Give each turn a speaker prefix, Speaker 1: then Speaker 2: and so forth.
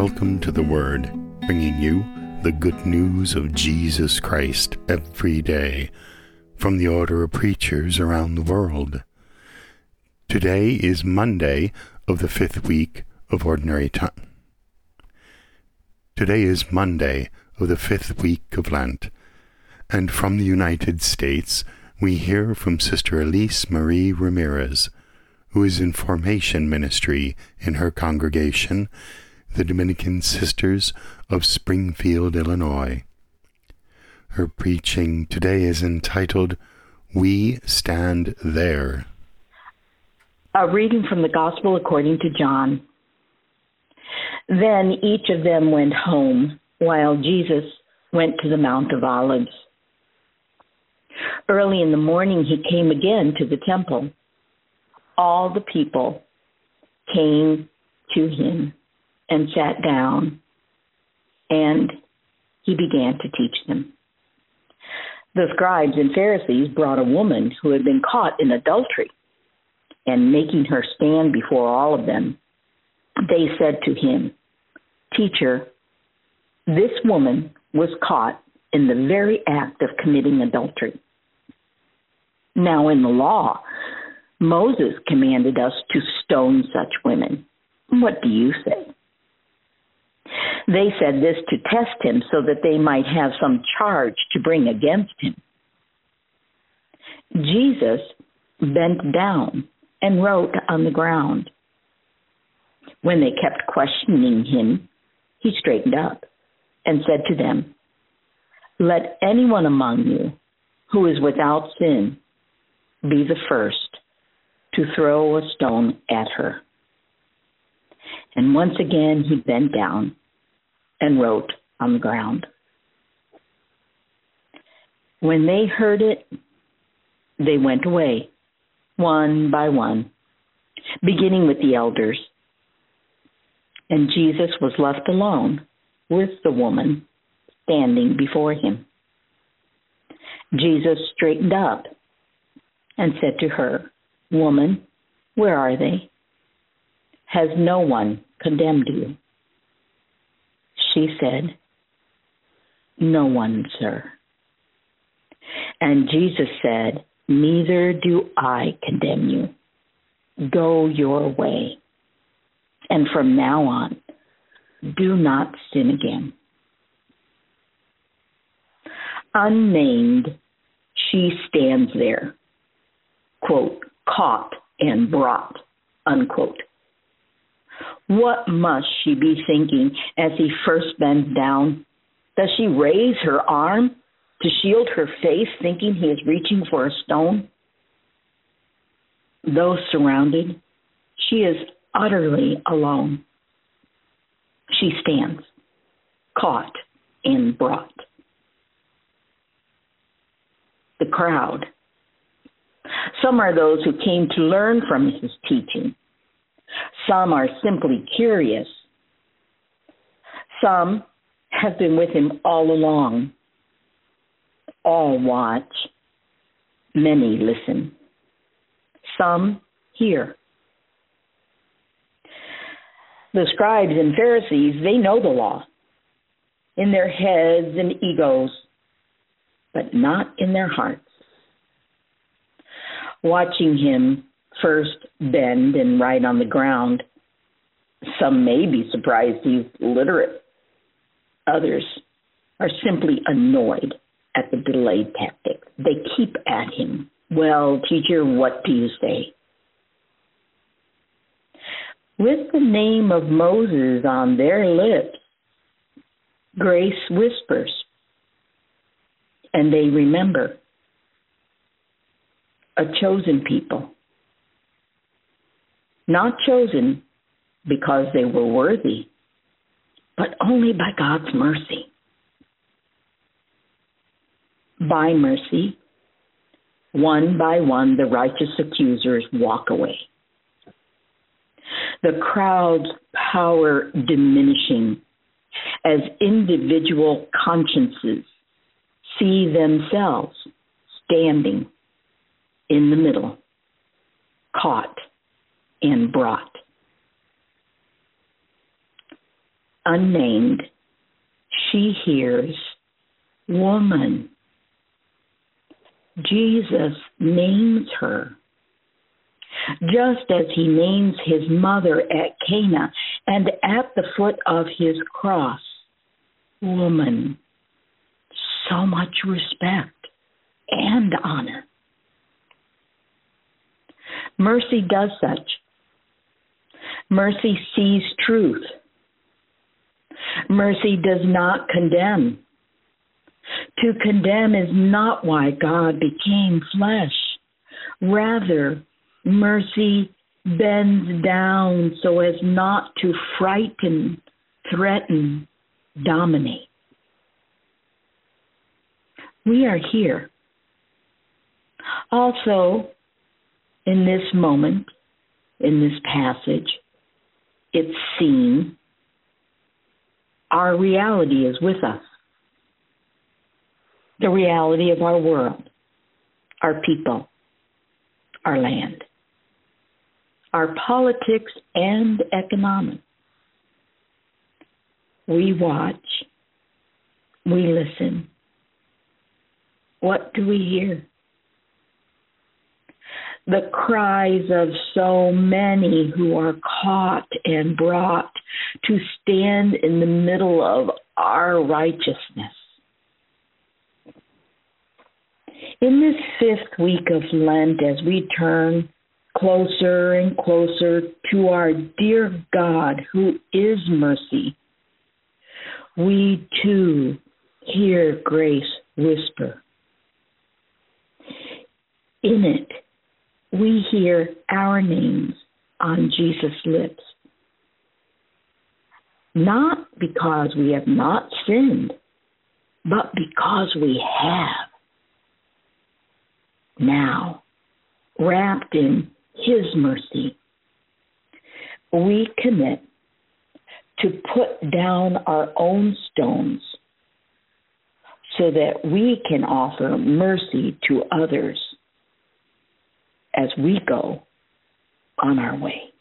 Speaker 1: Welcome to The Word, bringing you the good news of Jesus Christ every day from the order of preachers around the world. Today is Monday of the 5th week of Ordinary Time. Today is Monday of the 5th week of Lent, and from the United States we hear from Sister Elise Marie Ramirez, who is in formation ministry in her congregation, the Dominican Sisters of Springfield, Illinois. Her preaching today is entitled, We Stand There.
Speaker 2: A reading from the Gospel according to John. Then each of them went home, while Jesus went to the Mount of Olives. Early in the morning he came again to the temple. All the people came to him and sat down, and he began to teach them. The scribes and Pharisees brought a woman who had been caught in adultery, and making her stand before all of them, they said to him, Teacher, this woman was caught in the very act of committing adultery. Now in the law, Moses commanded us to stone such women. What do you say? They said this to test him so that they might have some charge to bring against him. Jesus bent down and wrote on the ground. When they kept questioning him, he straightened up and said to them, Let anyone among you who is without sin be the first to throw a stone at her. And once again he bent down and wrote on the ground. When they heard it, they went away, one by one, beginning with the elders. And Jesus was left alone with the woman standing before him. Jesus straightened up and said to her, Woman, where are they? Has no one condemned you? She said, No one, sir. And Jesus said, Neither do I condemn you. Go your way. And from now on, do not sin again. Unnamed, she stands there, quote, caught and brought, unquote. What must she be thinking as he first bends down? Does she raise her arm to shield her face, thinking he is reaching for a stone? Though surrounded, she is utterly alone. She stands, caught and brought. The crowd. Some are those who came to learn from his teaching. Some are simply curious. Some have been with him all along. All watch. Many listen. Some hear. The scribes and Pharisees, they know the law in their heads and egos, but not in their hearts. Watching him first bend and write on the ground, some may be surprised he's literate. Others are simply annoyed at the delayed tactic. They keep at him. Well, teacher, what do you say? With the name of Moses on their lips, grace whispers, and they remember. A chosen people. Not chosen because they were worthy, but only by God's mercy. By mercy, one by one, the righteous accusers walk away. The crowd's power diminishing as individual consciences see themselves standing in the middle, caught and brought. unnamed, she hears, "Woman." Jesus names her, just as he names his mother at Cana and at the foot of his cross, "Woman." So much respect and honor. Mercy does such. Mercy sees truth. Mercy does not condemn. To condemn is not why God became flesh. Rather, mercy bends down so as not to frighten, threaten, dominate. We are here. Also, in this moment, in this passage, it's seen our reality is with us. The reality of our world, our people, our land, our politics and economics. We watch, we listen. What do we hear? The cries of so many who are caught and brought to stand in the middle of our righteousness. In this fifth week of Lent, as we turn closer and closer to our dear God who is mercy, we too hear grace whisper. In it, we hear our names on Jesus' lips. Not because we have not sinned, but because we have. Now, wrapped in his mercy, we commit to put down our own stones so that we can offer mercy to others as we go on our way.